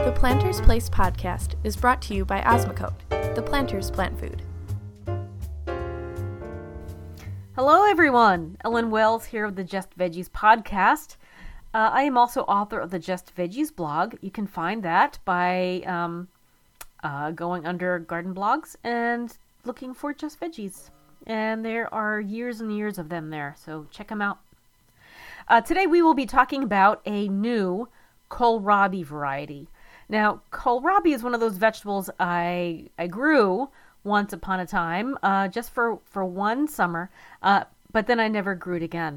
The Planter's Place podcast is brought to you by Osmocote, the Planter's Plant Food. Hello everyone, Ellen Wells here of the Just Veggies podcast. I am also author of the Just Veggies blog. You can find that by going under garden blogs and looking for Just Veggies. And there are years and years of them there, so check them out. Today we will be talking about a new kohlrabi variety. Now, kohlrabi is one of those vegetables I grew once upon a time, just for one summer, but then I never grew it again.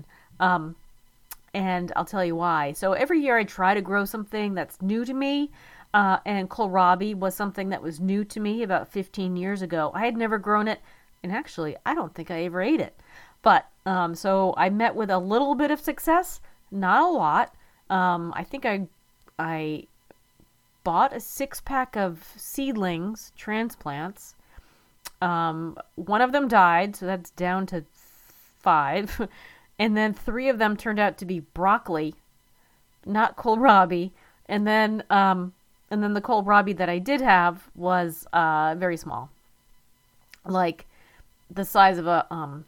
And I'll tell you why. So every year I try to grow something that's new to me, and kohlrabi was something that was new to me about 15 years ago. I had never grown it, and actually, I don't think I ever ate it. But, so I met with a little bit of success, not a lot. I think I bought a 6-pack of seedlings, transplants. One of them died, so that's down to 5. And then 3 of them turned out to be broccoli, not kohlrabi. And then the kohlrabi that I did have was very small, like the size of a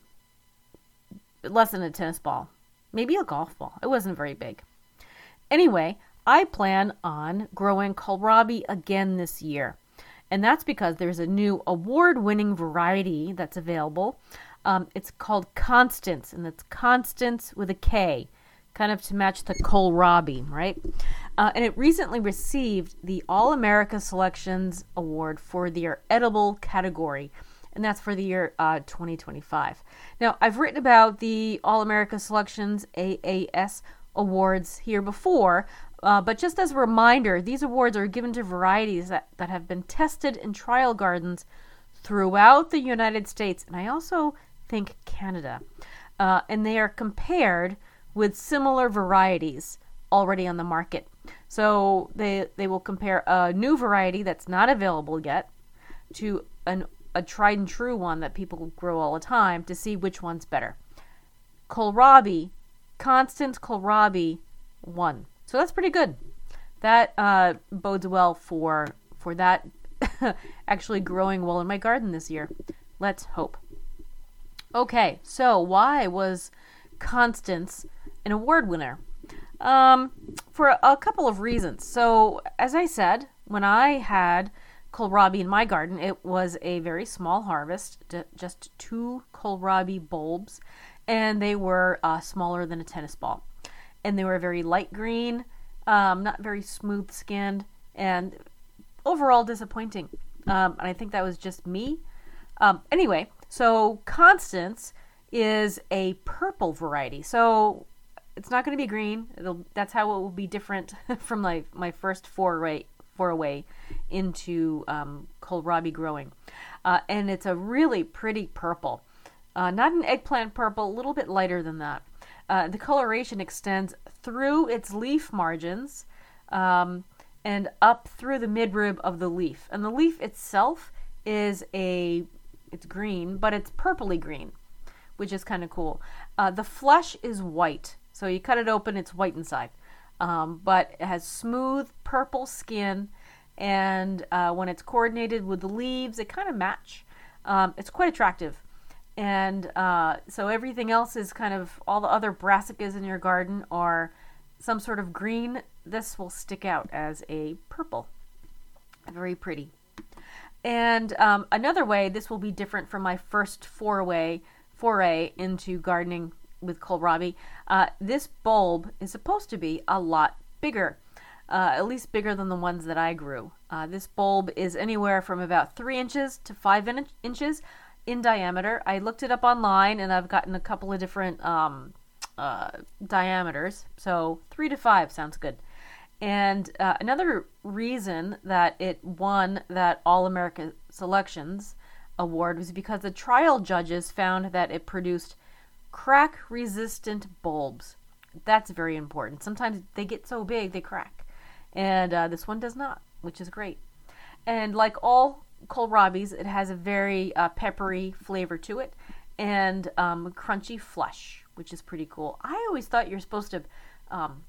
less than a tennis ball, maybe a golf ball. It wasn't very big. Anyway, I plan on growing kohlrabi again this year. And that's because there's a new award-winning variety that's available. It's called Constance, and it's Constance with a K, kind of to match the kohlrabi, right? And it recently received the All-America Selections Award for their edible category, and that's for the year 2025. Now, I've written about the All-America Selections, AAS, awards here before, but just as a reminder, these awards are given to varieties that have been tested in trial gardens throughout the United States, and I also think Canada. And they are compared with similar varieties already on the market. So they will compare a new variety that's not available yet to a tried and true one that people grow all the time to see which one's better. Kohlrabi, Constance kohlrabi won. So that's pretty good. That bodes well for that actually growing well in my garden this year. Let's hope. Okay, so why was Constance an award winner? For a couple of reasons. So, as I said, when I had kohlrabi in my garden, it was a very small harvest, just 2 kohlrabi bulbs, and they were smaller than a tennis ball. And they were very light green, not very smooth skinned, and overall disappointing. And I think that was just me. Anyway, so Constance is a purple variety. So it's not going to be green. That's how it will be different from my first foray into kohlrabi growing. And it's a really pretty purple. Not an eggplant purple, a little bit lighter than that. The coloration extends through its leaf margins and up through the midrib of the leaf. And the leaf itself it's green, but it's purpley green, which is kind of cool. The flesh is white. So you cut it open, it's white inside. But it has smooth purple skin, and when it's coordinated with the leaves, they kind of match. It's quite attractive. And so everything else is kind of, all the other brassicas in your garden are some sort of green. This will stick out as a purple. Very pretty. And another way this will be different from my first foray into gardening with kohlrabi. This bulb is supposed to be a lot bigger, at least bigger than the ones that I grew. This bulb is anywhere from about 3 inches to 5 inches in diameter. I looked it up online, and I've gotten a couple of different diameters. So 3 to 5 sounds good. And another reason that it won that All-America Selections Award was because the trial judges found that it produced crack-resistant bulbs. That's very important. Sometimes they get so big they crack. And this one does not, which is great. And like all kohlrabis, it has a very peppery flavor to it, and crunchy flesh, which is pretty cool. I always thought you're supposed to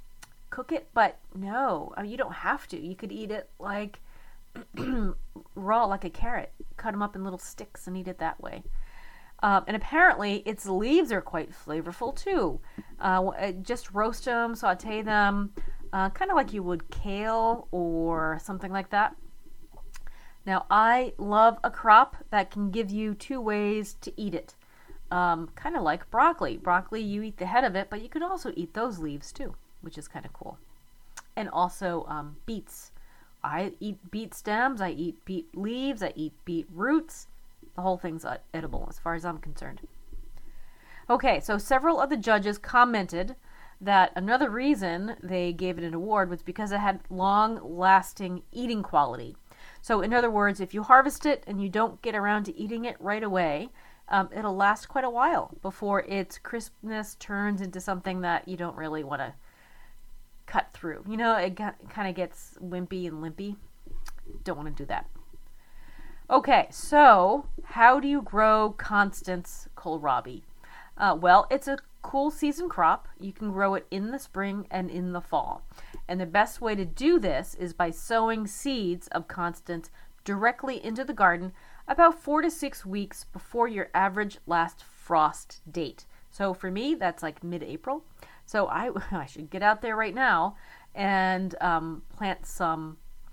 cook it, but no, you don't have to. You could eat it like raw, like a carrot. Cut them up in little sticks and eat it that way. And apparently its leaves are quite flavorful too. Just roast them, saute them, kind of like you would kale or something like that. Now, I love a crop that can give you 2 ways to eat it. Kind of like broccoli. Broccoli, you eat the head of it, but you could also eat those leaves too, which is kind of cool. And also beets. I eat beet stems, I eat beet leaves, I eat beet roots. The whole thing's edible as far as I'm concerned. Okay, so several of the judges commented that another reason they gave it an award was because it had long-lasting eating quality. So in other words, if you harvest it and you don't get around to eating it right away, it'll last quite a while before its crispness turns into something that you don't really want to cut through. You know, it kind of gets wimpy and limpy. Don't want to do that. Okay, so how do you grow Constance kohlrabi? Well, it's a cool season crop. You can grow it in the spring and in the fall. And the best way to do this is by sowing seeds of Constance directly into the garden about 4 to 6 weeks before your average last frost date. So for me, that's like mid-April. So I should get out there right now and plant some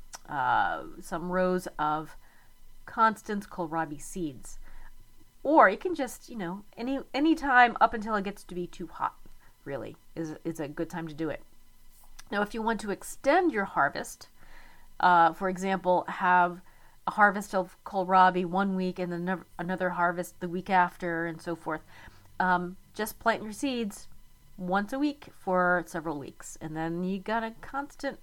rows of Constance kohlrabi seeds. Or you can just, any time up until it gets to be too hot, really, is a good time to do it. Now, if you want to extend your harvest, for example, have a harvest of kohlrabi 1 week and then another harvest the week after and so forth, just plant your seeds once a week for several weeks. And then you got a constant.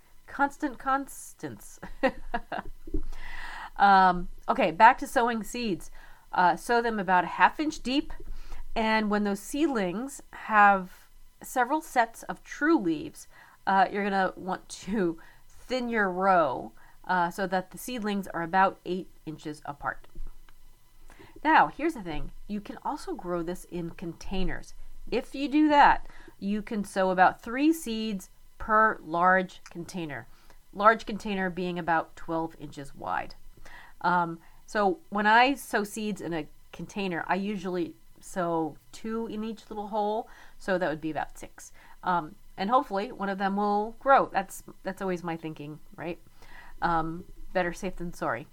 Okay, back to sowing seeds. Sow them about a 1/2 inch deep, and when those seedlings have several sets of true leaves, you're going to want to thin your row so that the seedlings are about 8 inches apart. Now, here's the thing. You can also grow this in containers. If you do that, you can sow about 3 seeds per large container. Large container being about 12 inches wide. So when I sow seeds in a container, I usually sow 2 in each little hole, so that would be about 6. And hopefully one of them will grow. That's always my thinking, right? Better safe than sorry.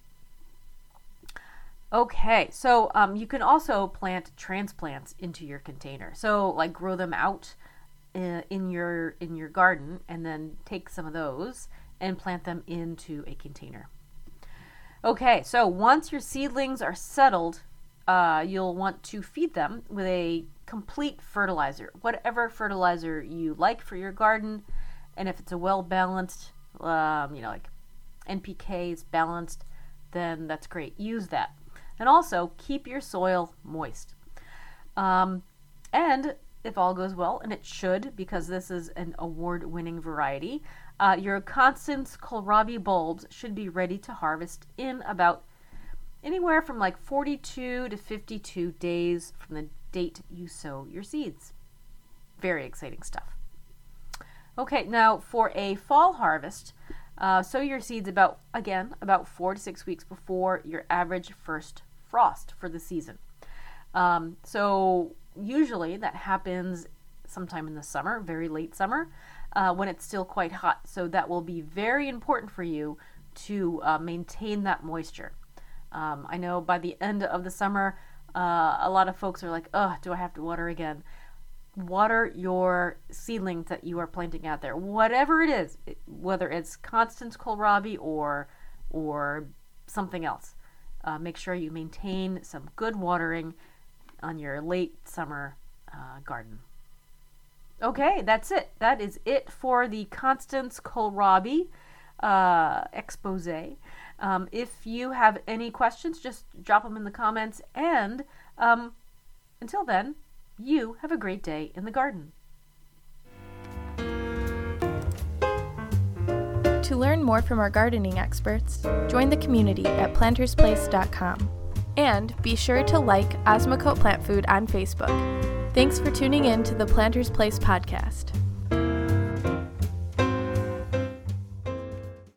Okay, so you can also plant transplants into your container. So like grow them out in your garden and then take some of those and plant them into a container. Okay, so once your seedlings are settled, you'll want to feed them with a complete fertilizer, whatever fertilizer you like for your garden. And if it's a well-balanced, like NPK is balanced, then that's great. Use that. And also keep your soil moist. And if all goes well, and it should, because this is an award-winning variety, your Constance kohlrabi bulbs should be ready to harvest in about anywhere from like 42 to 52 days from the date you sow your seeds. Very exciting stuff. Okay, now for a fall harvest, sow your seeds about 4 to 6 weeks before your average first frost for the season. So usually that happens sometime in the summer, very late summer, when it's still quite hot. So that will be very important for you to maintain that moisture. I know by the end of the summer, a lot of folks are like, "Oh, do I have to water again?" Water your seedlings that you are planting out there, whatever it is, whether it's Constance kohlrabi or something else. Make sure you maintain some good watering on your late summer garden. Okay, that's it. That is it for the Constance kohlrabi expose. If you have any questions, just drop them in the comments. And until then, you have a great day in the garden. To learn more from our gardening experts, join the community at plantersplace.com. And be sure to like Osmocote Plant Food on Facebook. Thanks for tuning in to the Planters Place podcast.